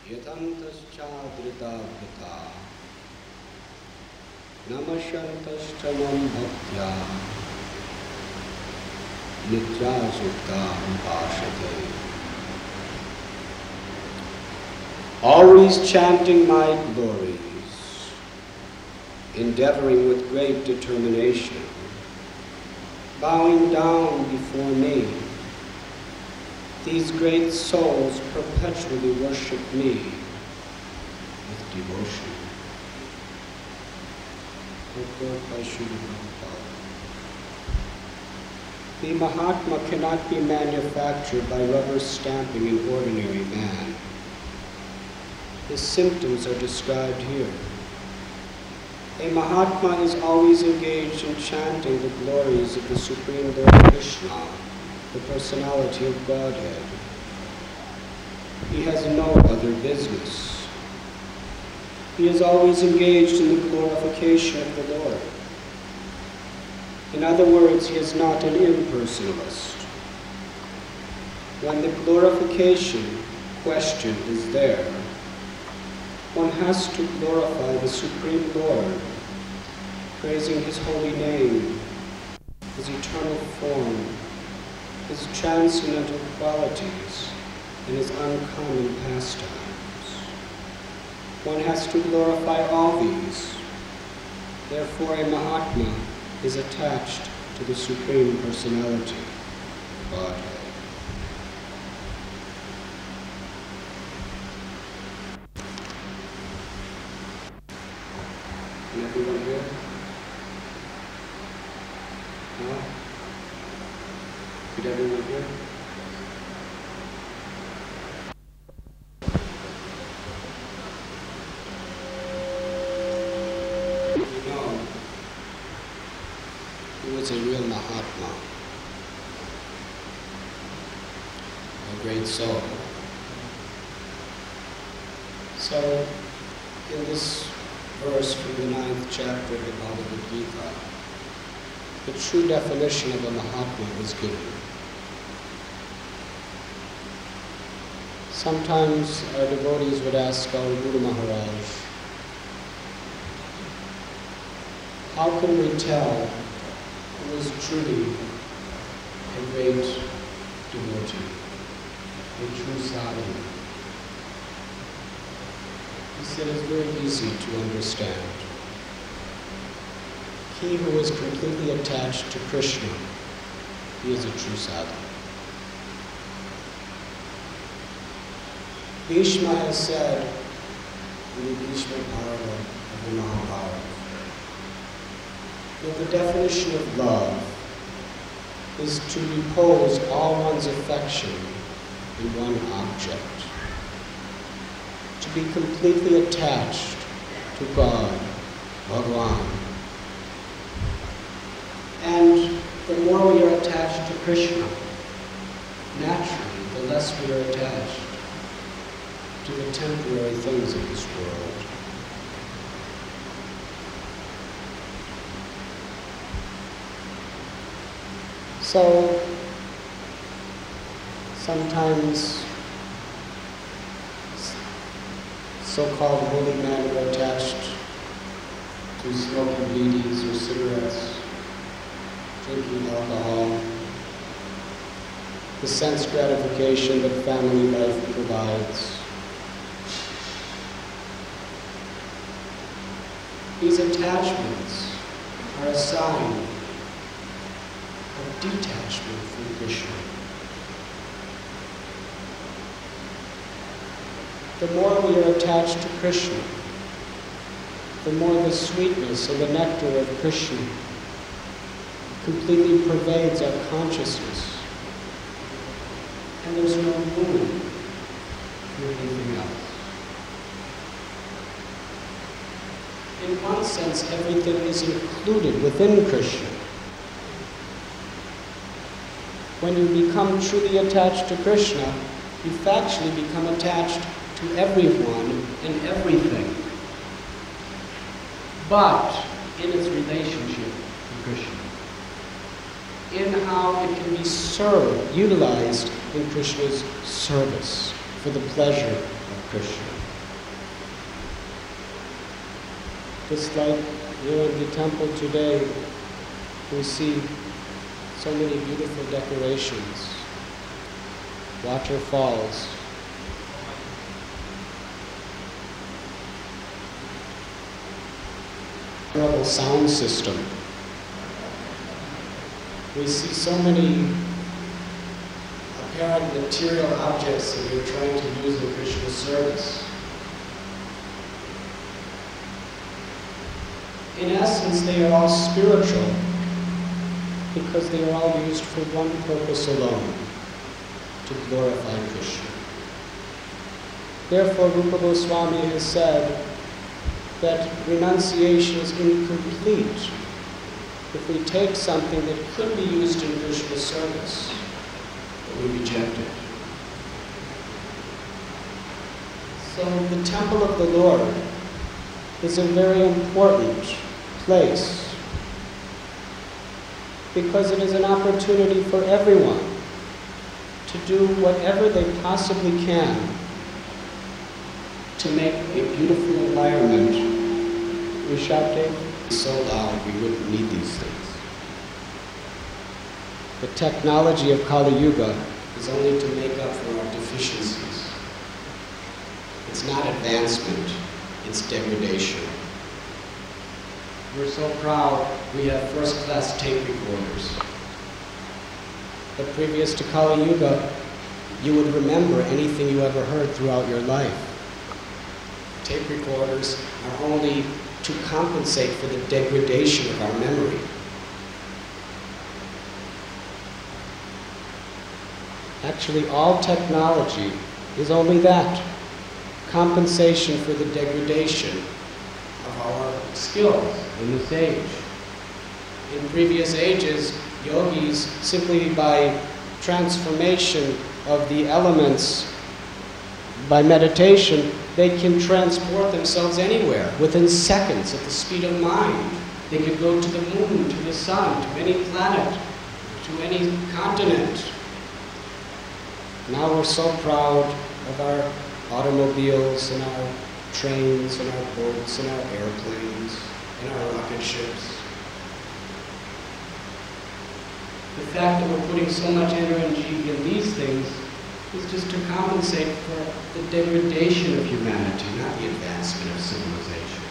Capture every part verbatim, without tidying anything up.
Yatantaschadritavita Namashantaschamam bhaktya Nityasukta upashate. Always chanting my glories, endeavoring with great determination, bowing down before me, these great souls perpetually worship me with devotion. The Mahatma cannot be manufactured by rubber stamping an ordinary man. His symptoms are described here. A Mahatma is always engaged in chanting the glories of the Supreme Lord Krishna, the personality of Godhead. He has no other business. He is always engaged in the glorification of the Lord. In other words, he is not an impersonalist. When the glorification question is there, one has to glorify the Supreme Lord, praising his holy name, his eternal form, his transcendental qualities, and his uncommon pastimes. One has to glorify all these. Therefore, a Mahatma is attached to the Supreme Personality of Godhead. Can everyone hear? No? Could everyone hear? You know, he was a real Mahatma, a great soul. So, in this verse from the ninth chapter of the Bhagavad Gita, the true definition of a Mahatma is given. Sometimes our devotees would ask our Guru Maharaj, how can we tell who is truly a great devotee, a true sadhu? He said it's very easy to understand. He who is completely attached to Krishna, he is a true sadhu. Bhishma has said in the Bhishma Parva of the Mahabharata that the definition of love is to repose all one's affection in one object, to be completely attached to God, Bhagavan. And the more we are attached to Krishna, naturally, the less we are attached to the temporary things of this world. So, sometimes so-called holy men are attached to smoking bidis or cigarettes, drinking alcohol, the sense gratification that family life provides. These attachments are a sign of detachment from Krishna. The more we are attached to Krishna, the more the sweetness and the nectar of Krishna completely pervades our consciousness. And there's no room for anything else. In one sense, everything is included within Krishna. When you become truly attached to Krishna, you factually become attached to everyone and everything, but in its relationship to Krishna, in how it can be served, utilized in Krishna's service. for the pleasure of Krishna. Just like here in the temple today, we see so many beautiful decorations, waterfalls, incredible sound system. We see so many apparent material objects that we are trying to use in Krishna's service. In essence, they are all spiritual because they are all used for one purpose alone, to glorify Krishna. Therefore, Rupa Goswami has said that renunciation is incomplete if we take something that could be used in Krishna's service, but we reject it. So the temple of the Lord is a very important place because it is an opportunity for everyone to do whatever they possibly can to make a beautiful environment. We shouting so loud we wouldn't need these things. The technology of Kali Yuga is only to make up for our deficiencies. It's not advancement, it's degradation. We're so proud we have first-class tape recorders. But previous to Kali Yuga, you would remember anything you ever heard throughout your life. Tape recorders are only to compensate for the degradation of our memory. Actually, all technology is only that, compensation for the degradation of our skills in this age. In previous ages, yogis, simply by transformation of the elements, by meditation, they can transport themselves anywhere within seconds at the speed of mind. They could go to the moon, to the sun, to any planet, to any continent. Now we're so proud of our automobiles and our trains and our boats and our airplanes and our rocket ships. The fact that we're putting so much energy in these things is just to compensate for the degradation of humanity, not the advancement of civilization.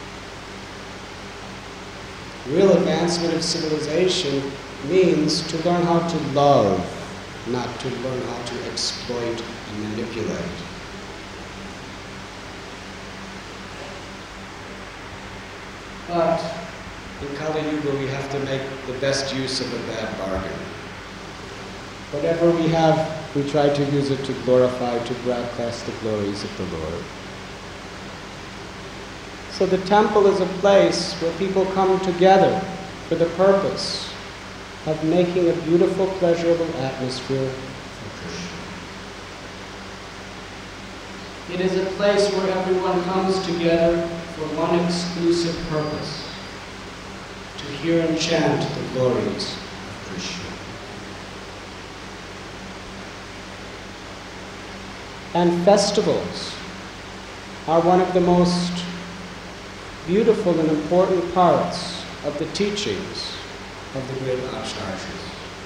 Real advancement of civilization means to learn how to love, not to learn how to exploit and manipulate. But in Kali Yuga, we have to make the best use of a bad bargain. Whatever we have, we try to use it to glorify, to broadcast the glories of the Lord. So the temple is a place where people come together for the purpose of making a beautiful, pleasurable atmosphere for Krishna. It is a place where everyone comes together for one exclusive purpose, to hear and chant the glories of Krishna. And festivals are one of the most beautiful and important parts of the teachings of the great Acharyas.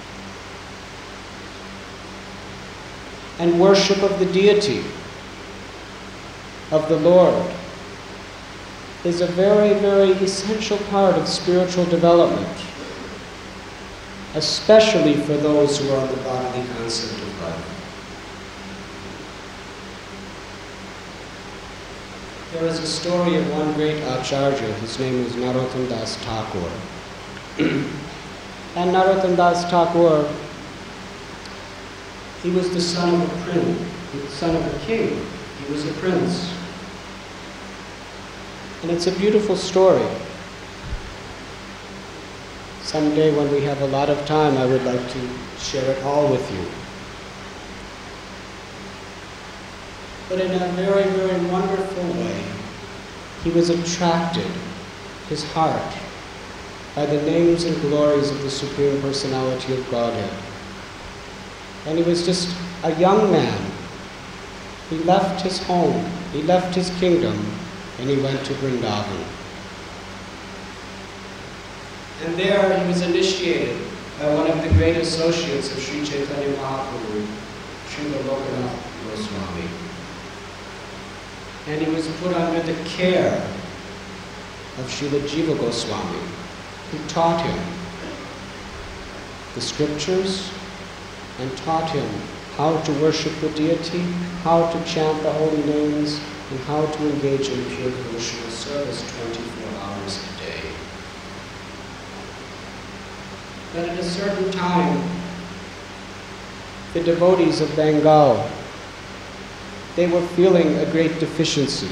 And worship of the deity, of the Lord, is a very, very essential part of spiritual development, especially for those who are on the bodily concept of life. There is a story of one great Acharya. His name was Narottam Das Thakur. And Narottam Das Thakur, he was the son of a prince, the son of a king. He was a prince. And it's a beautiful story. Someday when we have a lot of time, I would like to share it all with you. But in a very, very wonderful way, he was attracted, his heart, by the names and glories of the Supreme Personality of Godhead. And he was just a young man he left his home, he left his kingdom, and he went to Vrindavan. And there he was initiated by one of the great associates of Sri Chaitanya Mahaprabhu, Srila Lokanath Goswami. And he was put under the care of Srila Jiva Goswami, who taught him the scriptures and taught him how to worship the deity, how to chant the holy names, and how to engage in pure devotional service twenty-four hours a day. But at a certain time, the devotees of Bengal, they were feeling a great deficiency.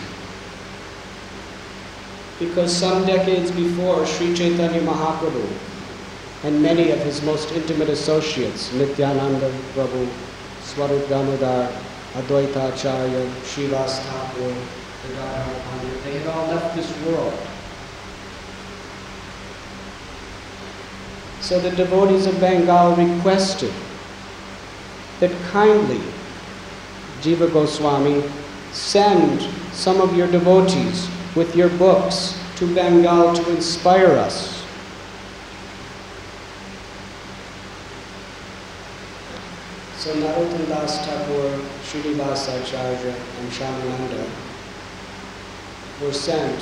Because some decades before, Sri Chaitanya Mahaprabhu and many of his most intimate associates, Nityananda Prabhu, Swarup Damodar, Advaita Acharya, Srivas Thakur, Gadadhar Pandit, they had all left this world. So the devotees of Bengal requested that kindly Jiva Goswami send some of your devotees with your books to Bengal to inspire us. So Narottam Das Thakur, Srinivas Acharya, and Shamananda were sent.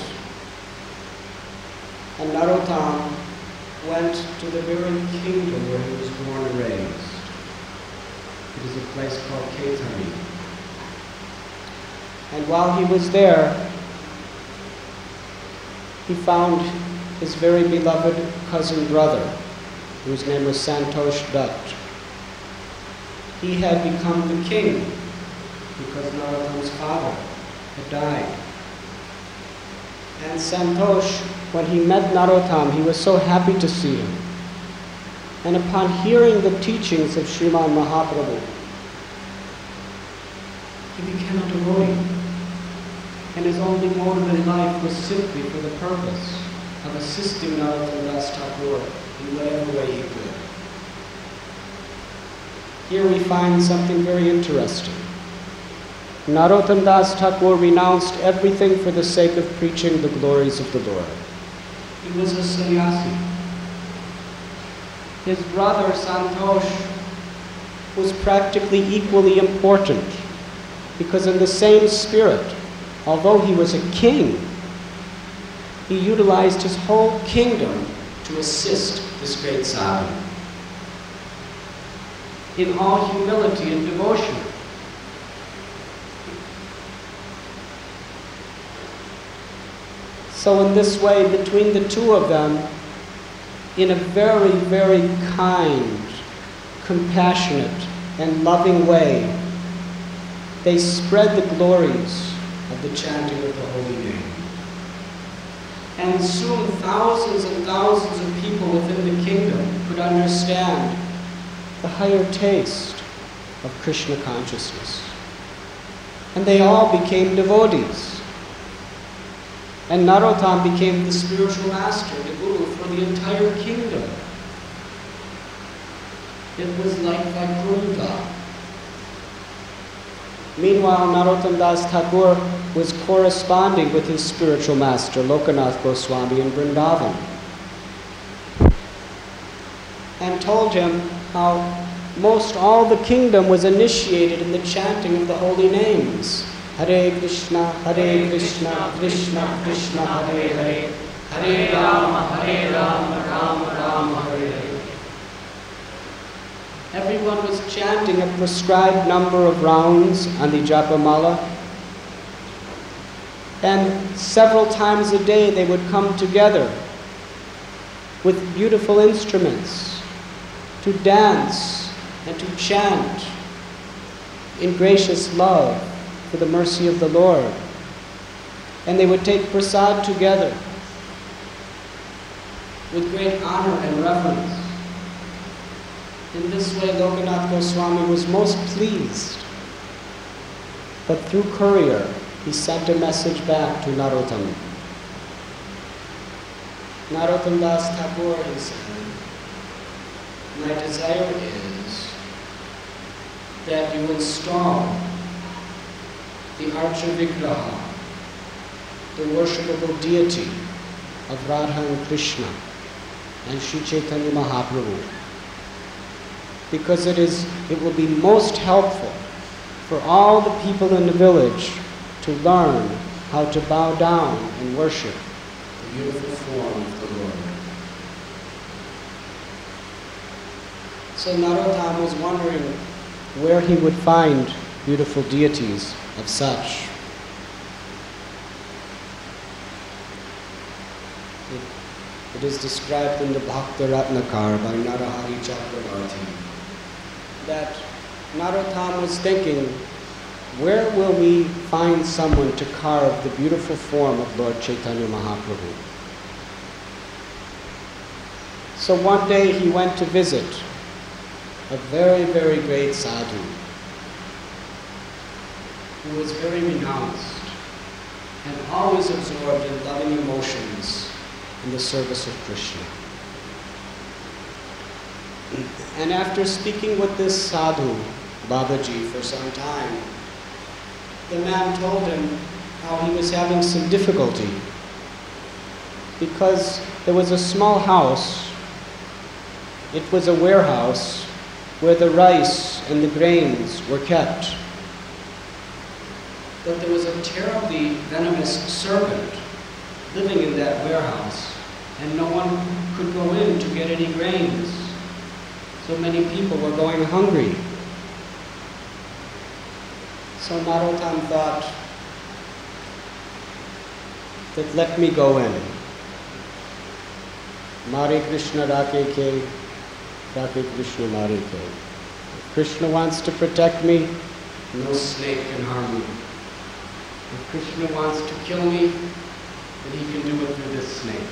And Narottam went to the very kingdom where he was born and raised. It is a place called Kaitari. And while he was there, he found his very beloved cousin brother, whose name was Santosh Dutt. He had become the king because Narottam's father had died. And Santosh, when he met Narottam, he was so happy to see him. And upon hearing the teachings of Sriman Mahaprabhu, he became a devotee. And his only motive in life was simply for the purpose of assisting Narottam Das Thakur in whatever way he could. Here we find something very interesting. Narottam Das Thakur renounced everything for the sake of preaching the glories of the Lord. He was a sannyasi. His brother Santosh was practically equally important because in the same spirit, although he was a king, he utilized his whole kingdom to assist this great sadhu in all humility and devotion. So in this way, between the two of them, in a very, very kind, compassionate, and loving way, they spread the glories of the chanting of the holy name. And soon thousands and thousands of people within the kingdom could understand the higher taste of Krishna consciousness. And they all became devotees. And Narottam became the spiritual master, the guru for the entire kingdom. It was like Vaikuntha. Meanwhile, Narottam Das Thakur was corresponding with his spiritual master, Lokanath Goswami, in Vrindavan, and told him how most all the kingdom was initiated in the chanting of the holy names. Hare Krishna, Hare Krishna, Krishna Krishna, Hare Hare, Hare Rama, Hare Rama, Rama Rama, Hare Hare. Everyone was chanting a prescribed number of rounds on the Japamala, and several times a day they would come together with beautiful instruments to dance and to chant in gracious love for the mercy of the Lord. And they would take prasad together with great honor and reverence. In this way, Lokanath Goswami was most pleased. But through courier, he sent a message back to Narottam. Narottam Das Thakur, he said, my desire is that you install the Archa Vigraha, the worshipable deity of Radha and Krishna and Sri Chaitanya Mahaprabhu, because it is, it will be most helpful for all the people in the village to learn how to bow down and worship the beautiful form of the Lord. So Narottam was wondering where he would find beautiful deities of such. It, it is described in the Bhakta Ratnakar by Narahari Chakravarti that Narottam was thinking, where will we find someone to carve the beautiful form of Lord Chaitanya Mahaprabhu? So one day he went to visit a very, very great sadhu who was very renounced and always absorbed in loving emotions in the service of Krishna. And after speaking with this sadhu, Babaji, for some time, the man told him how he was having some difficulty because there was a small house. It was a warehouse where the rice and the grains were kept. But there was a terribly venomous serpent living in that warehouse, and no one could go in to get any grains. So many people were going hungry. So Narottam thought that let me go in. Mare Krishna Rake Ke, Rake Krishna Mare Ke. If Krishna wants to protect me, no snake can harm me. If Krishna wants to kill me, then he can do it through this snake.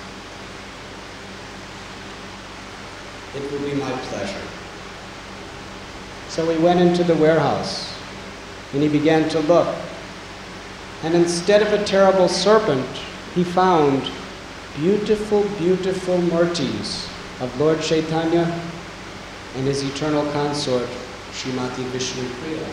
It will be my pleasure. So he went into the warehouse and he began to look. And instead of a terrible serpent, he found beautiful, beautiful murtis of Lord Chaitanya and his eternal consort, Srimati Vishnu Priya.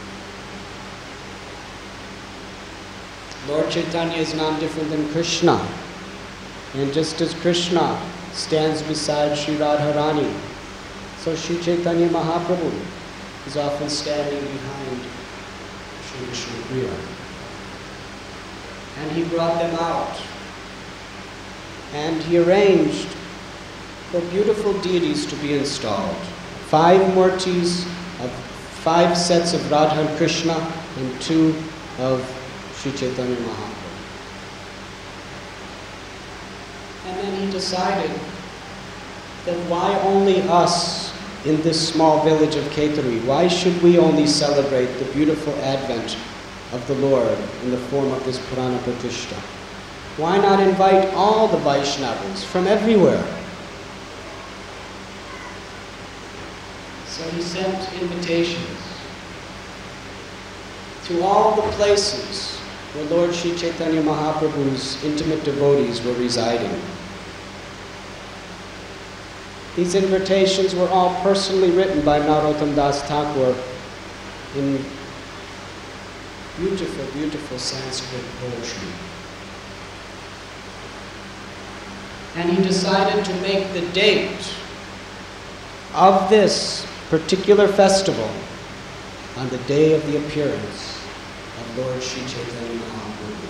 Lord Chaitanya is none different than Krishna. And just as Krishna stands beside Sri Radharani, so Sri Chaitanya Mahaprabhu is often standing behind Sri Vishnu Priya. And he brought them out. And he arranged for beautiful deities to be installed. Five murtis of five sets of Radha and Krishna and two of Sri Chaitanya Mahaprabhu. And then he decided that why only us in this small village of Ketari? Why should we only celebrate the beautiful advent of the Lord in the form of this Purana Pratishta? Why not invite all the Vaishnavas from everywhere? So he sent invitations to all the places where Lord Sri Chaitanya Mahaprabhu's intimate devotees were residing. These invitations were all personally written by Narottam Das Thakur in beautiful, beautiful Sanskrit poetry. And he decided to make the date of this particular festival on the day of the appearance of Lord Sri Chaitanya Mahaprabhu.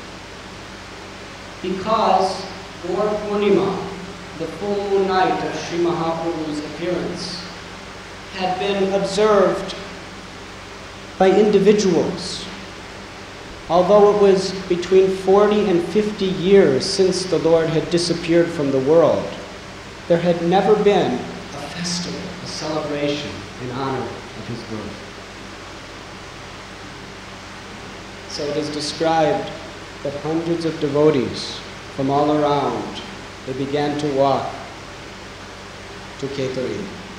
Because for Purnima, the full moon night of Sri Mahaprabhu's appearance, had been observed by individuals. Although it was between forty and fifty years since the Lord had disappeared from the world, there had never been a festival, a celebration in honor of his birth. So it is described that hundreds of devotees from all around, they began to walk to Ketari.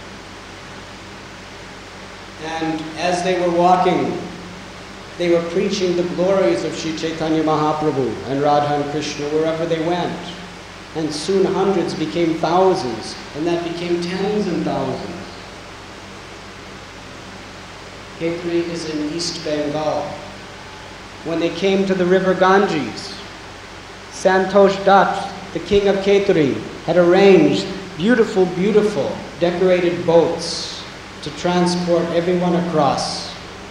And as they were walking, they were preaching the glories of Sri Chaitanya Mahaprabhu and Radha and Krishna wherever they went. And soon hundreds became thousands, and that became tens and thousands. Ketari is in East Bengal, when they came to the river Ganges, Santosh Dutt, the king of Kheturi, had arranged beautiful, beautiful decorated boats to transport everyone across.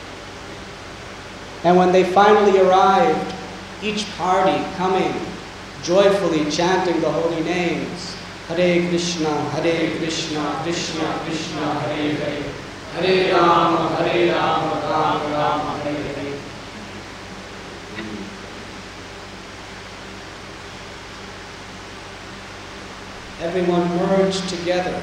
And when they finally arrived, each party coming, joyfully chanting the holy names, Hare Krishna, Hare Krishna, Krishna Krishna, Hare Hare, Hare Rama, Hare Rama, Rama Rama, Hare Hare. Everyone merged together,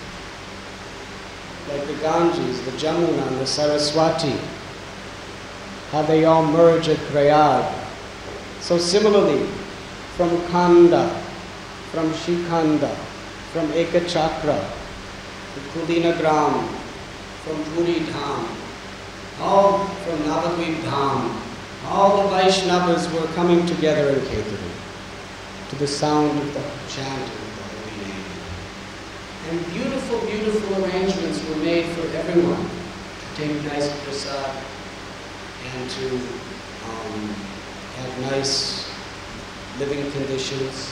like the Ganges, the Jamuna, and the Saraswati, how they all merge at Prayag. So similarly, from Khanda, from Shikhanda, from Ekachakra, from Kulina Gram, from Puri Dham, all from Navadvip Dham, all the Vaishnavas were coming together in Kheturi to the sound of the chant of the holy name. And beautiful, beautiful arrangements were made for everyone to take nice prasad and to um, have nice living conditions.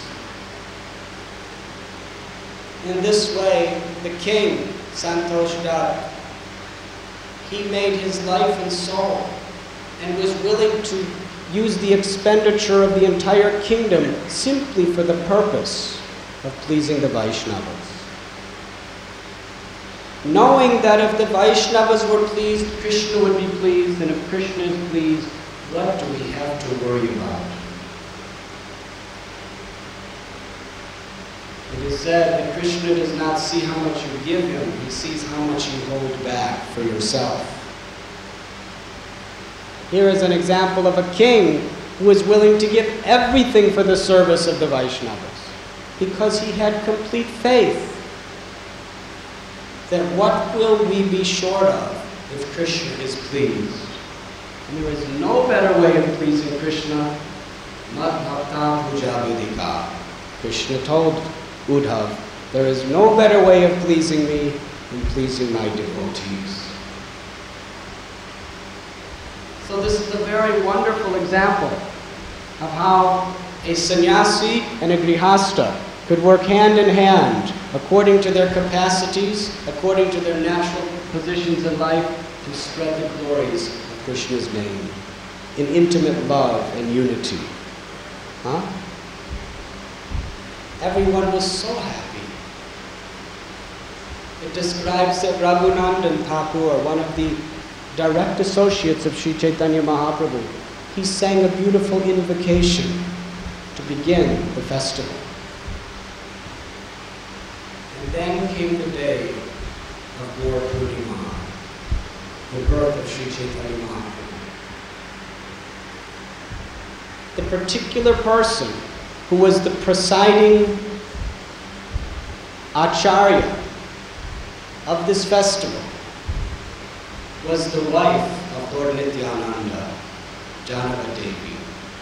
In this way, the king, Santosh Dutt, he made his life and soul and was willing to use the expenditure of the entire kingdom simply for the purpose of pleasing the Vaishnavas. Knowing that if the Vaishnavas were pleased, Krishna would be pleased, and if Krishna is pleased, what do we have to worry about? It is said that Krishna does not see how much you give him, he sees how much you hold back for yourself. Here is an example of a king who was willing to give everything for the service of the Vaishnavas, because he had complete faith that what will we be short of if Krishna is pleased? And there is no better way of pleasing Krishna. Mad bhakta puja vidika. Krishna told Uddhav, there is no better way of pleasing me than pleasing my devotees. So this is a very wonderful example of how a sannyasi and a grihasta could work hand in hand according to their capacities, according to their natural positions in life, to spread the glories of Krishna's name in intimate love and unity. Huh? Everyone was so happy. It describes that Raghunandan Thakur, one of the direct associates of Sri Chaitanya Mahaprabhu, he sang a beautiful invocation to begin the festival. And then came the day of Gaur Purnima, the birth of Sri Chaitanya Mahaprabhu. The particular person who was the presiding acharya of this festival was the wife of Lord Nityananda, Janaka Devi.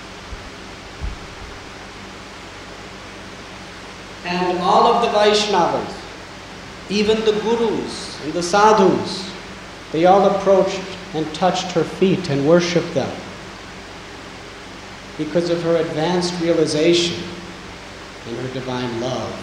And all of the Vaishnavas, even the gurus and the sadhus, they all approached and touched her feet and worshipped them because of her advanced realization and her divine love.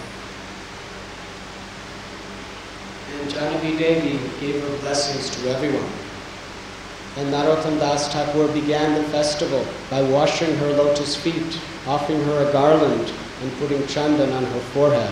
And Janaki Devi gave her blessings to everyone. And Narottam Das Thakur began the festival by washing her lotus feet, offering her a garland, and putting chandan on her forehead.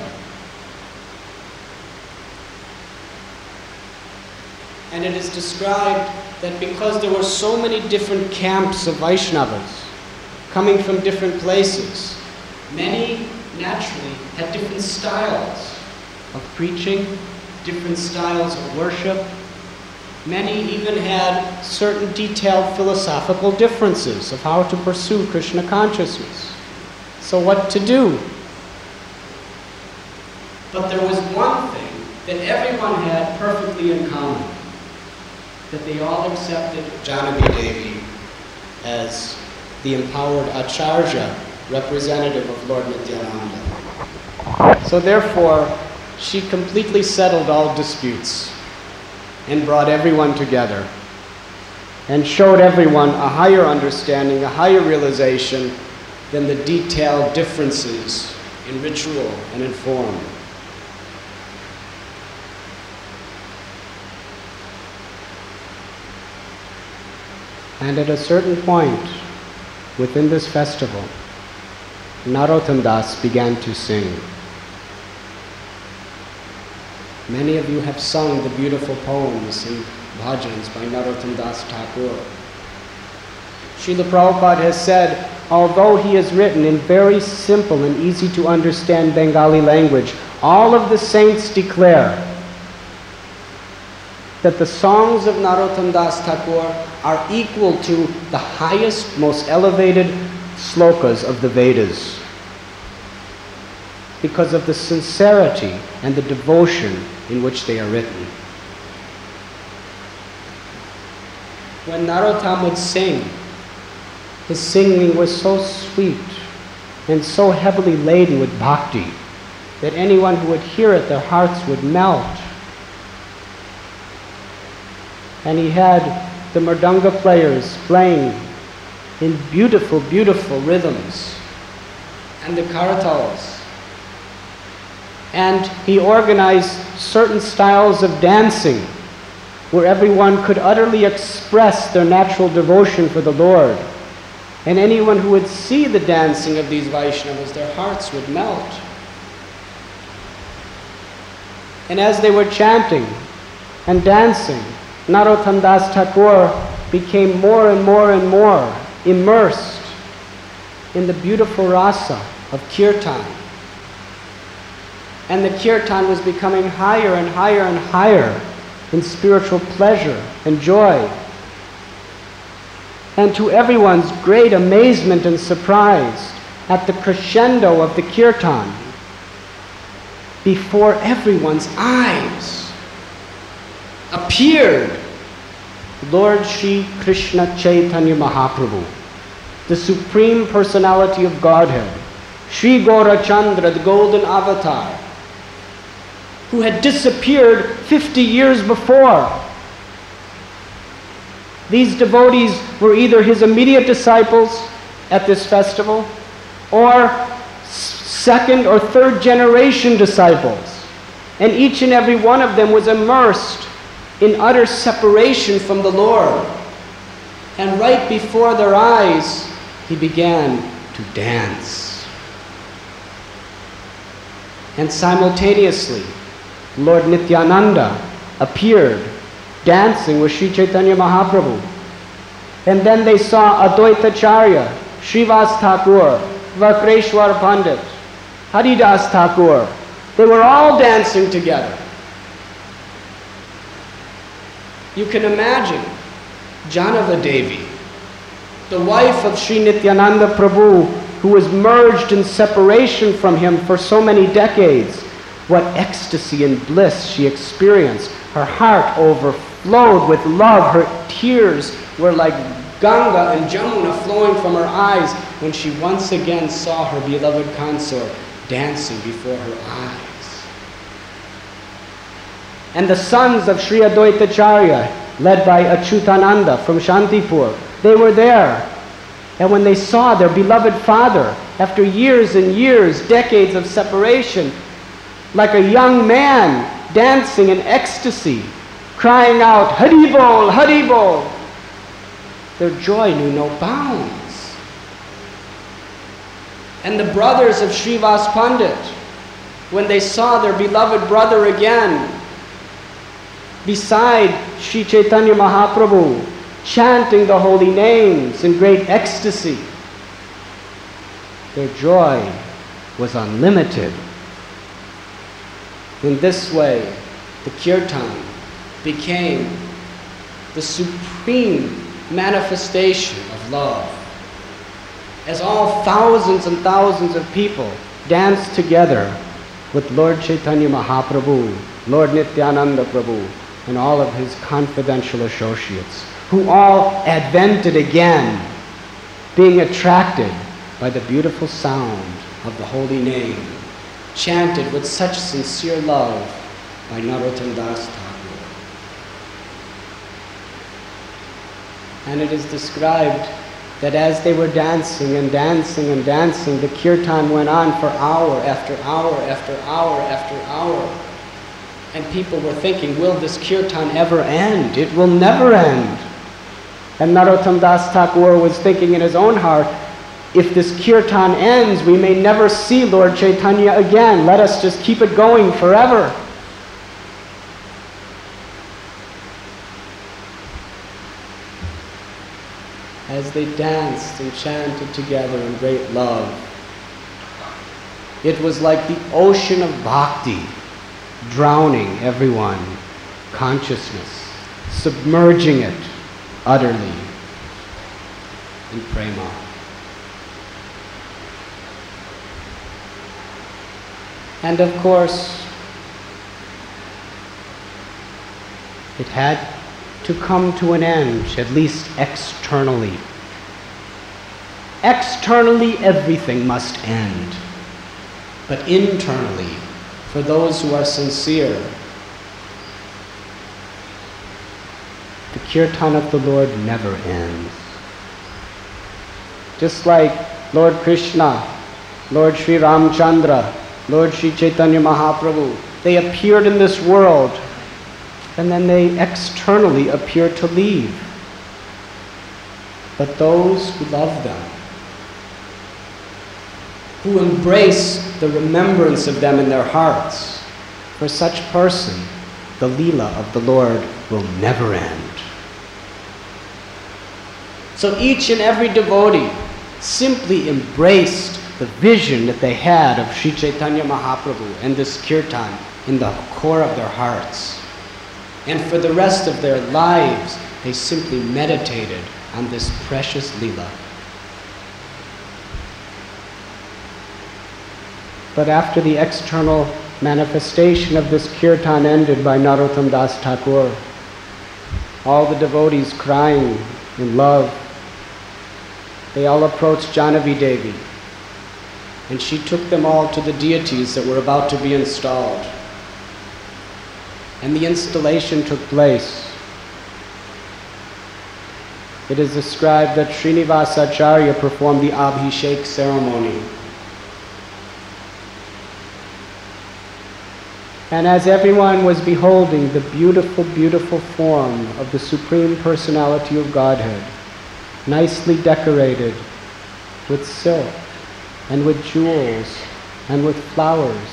And it is described that because there were so many different camps of Vaishnavas coming from different places, many naturally had different styles of preaching, different styles of worship. Many even had certain detailed philosophical differences of how to pursue Krishna consciousness. So what to do? But there was one thing that everyone had perfectly in common, that they all accepted Janaki Devi as the empowered acharya, representative of Lord Nityananda. So therefore, she completely settled all disputes and brought everyone together. and showed everyone a higher understanding, a higher realization than the detailed differences in ritual and in form. And at a certain point within this festival, Narottam Das began to sing. Many of you have sung the beautiful poems and bhajans by Narottam Das Thakur. Srila Prabhupada has said, although he has written in very simple and easy to understand Bengali language, all of the saints declare that the songs of Narottam Das Thakur are equal to the highest, most elevated slokas of the Vedas because of the sincerity and the devotion in which they are written. When Narottam would sing, his singing was so sweet and so heavily laden with bhakti that anyone who would hear it, their hearts would melt. And he had the mridanga players playing in beautiful, beautiful rhythms, and the karatals. And he organized certain styles of dancing where everyone could utterly express their natural devotion for the Lord. And anyone who would see the dancing of these Vaishnavas, their hearts would melt. And as they were chanting and dancing, Narottam Das Thakur became more and more and more immersed in the beautiful rasa of kirtan. And the kirtan was becoming higher and higher and higher in spiritual pleasure and joy. And to everyone's great amazement and surprise, at the crescendo of the kirtan, before everyone's eyes, appeared Lord Shri Krishna Chaitanya Mahaprabhu, the Supreme Personality of Godhead, Shri Gaurachandra, the Golden Avatar, who had disappeared fifty years before. These devotees were either his immediate disciples at this festival or second or third generation disciples. And each and every one of them was immersed in utter separation from the Lord. And right before their eyes, he began to dance. And simultaneously, Lord Nityananda appeared dancing with Sri Chaitanya Mahaprabhu. And then they saw Advaitacharya, Srivas Thakur, Vakreshwar Pandit, Haridas Thakur. They were all dancing together. You can imagine Janava Devi, the wife of Sri Nityananda Prabhu, who was merged in separation from him for so many decades. What ecstasy and bliss she experienced. Her heart overflowed with love. Her tears were like Ganga and Jamuna flowing from her eyes when she once again saw her beloved consort dancing before her eyes. And the sons of Sri Advaitacharya, led by Achyutananda from Shantipur, they were there. And when they saw their beloved father, after years and years, decades of separation, like a young man dancing in ecstasy, crying out, Hari Bol, Hari Bol, their joy knew no bounds. And the brothers of Srivas Pandit, when they saw their beloved brother again, beside Sri Chaitanya Mahaprabhu, chanting the holy names in great ecstasy, their joy was unlimited. In this way, the kirtan became the supreme manifestation of love. As all thousands and thousands of people danced together with Lord Chaitanya Mahaprabhu, Lord Nityananda Prabhu, and all of his confidential associates, who all advented again, being attracted by the beautiful sound of the holy name, chanted with such sincere love by Narottam Das Thakur. And it is described that as they were dancing and dancing and dancing, the kirtan went on for hour after hour after hour after hour. And people were thinking, will this kirtan ever end? It will never end. And Narottam Das Thakur was thinking in his own heart, if this kirtan ends, we may never see Lord Chaitanya again. Let us just keep it going forever. As they danced and chanted together in great love, it was like the ocean of bhakti drowning everyone, consciousness, submerging it utterly in prema. And of course, it had to come to an end, at least externally. Externally, everything must end. But internally, for those who are sincere, the kirtan of the Lord never ends. Just like Lord Krishna, Lord Sri Ramchandra, Lord Sri Chaitanya Mahaprabhu, they appeared in this world, and then they externally appear to leave. But those who love them, who embrace the remembrance of them in their hearts, for such person, the Leela of the Lord will never end. So each and every devotee simply embraced the vision that they had of Sri Chaitanya Mahaprabhu and this kirtan in the core of their hearts. And for the rest of their lives, they simply meditated on this precious Leela. But after the external manifestation of this kirtan ended by Narottam Das Thakur, all the devotees crying in love, they all approached Jahnavi Devi, and she took them all to the deities that were about to be installed. And the installation took place. It is described that Srinivasacharya performed the Abhishek ceremony. And as everyone was beholding the beautiful, beautiful form of the Supreme Personality of Godhead, nicely decorated with silk and with jewels and with flowers,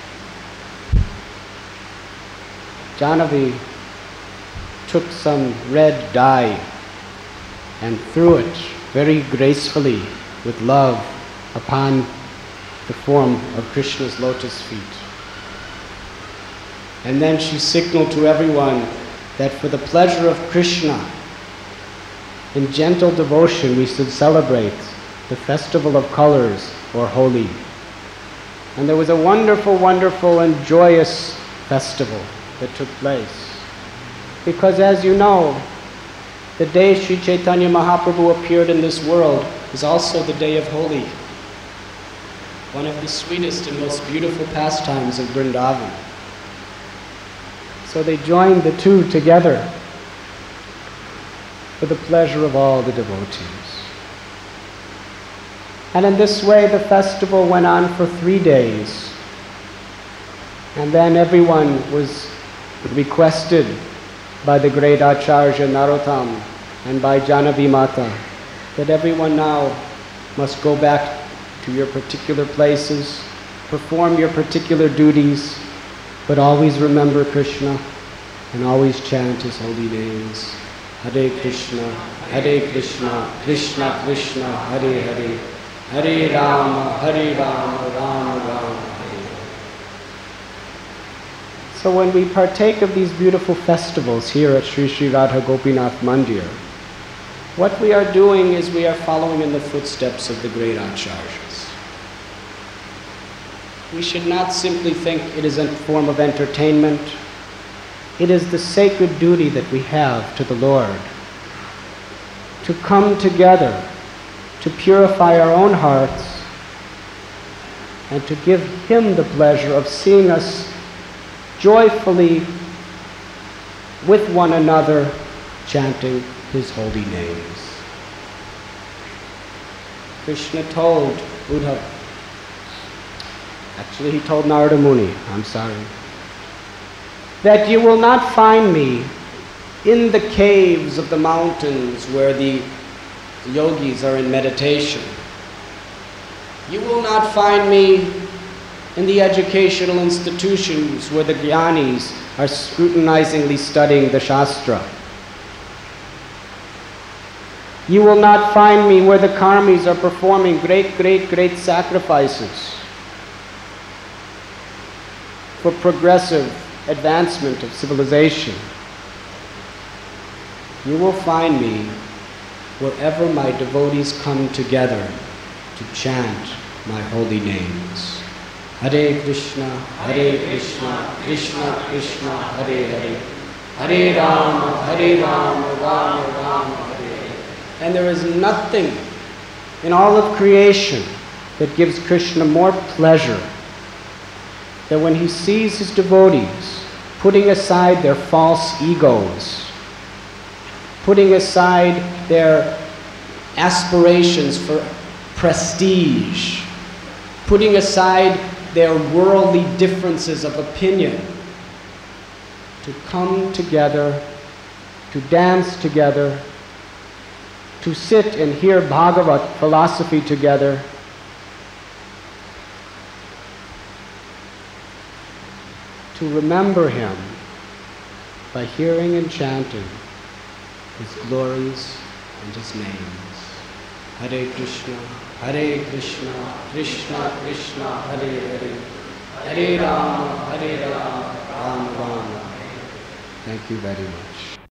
Jahnavi took some red dye and threw it very gracefully with love upon the form of Krishna's lotus feet. And then she signaled to everyone that for the pleasure of Krishna, in gentle devotion we should celebrate the festival of colors, or Holi. And there was a wonderful, wonderful and joyous festival that took place. Because as you know, the day Sri Chaitanya Mahaprabhu appeared in this world is also the day of Holi, one of the sweetest and most beautiful pastimes of Vrindavan. So they joined the two together for the pleasure of all the devotees. And in this way the festival went on for three days. And then everyone was requested by the great Acharya Narottam and by Jahnavi Mata that everyone now must go back to your particular places, perform your particular duties, but always remember Krishna and always chant His holy names. Hare Krishna, Hare Krishna, Krishna Krishna, Hare Hare, Hare Rama, Hare Rama, Rama Rama, Hare Hare. So when we partake of these beautiful festivals here at Sri Sri Radha Gopinath Mandir, what we are doing is we are following in the footsteps of the great Acharyas. We should not simply think it is a form of entertainment. It is the sacred duty that we have to the Lord to come together, to purify our own hearts, and to give Him the pleasure of seeing us joyfully with one another chanting his holy names. Krishna told Uddhava, actually he told Narada Muni, I'm sorry, that you will not find me in the caves of the mountains where the yogis are in meditation. You will not find me in the educational institutions where the jnanis are scrutinizingly studying the Shastra. You will not find me where the karmis are performing great, great, great sacrifices for progressive advancement of civilization. You will find me wherever my devotees come together to chant my holy names. Hare Krishna, Hare Krishna, Krishna Krishna, Hare Hare, Hare Rama, Hare Rama, Rama Rama, Hare Hare. And there is nothing in all of creation that gives Krishna more pleasure than when he sees his devotees putting aside their false egos, putting aside their aspirations for prestige, putting aside their worldly differences of opinion, to come together, to dance together, to sit and hear Bhagavat philosophy together, to remember him by hearing and chanting his glories and his names. Hare Krishna, Hare Krishna, Krishna Krishna, Hare Hare, Hare Rama, Hare Rama, Rama Rama. Thank you very much.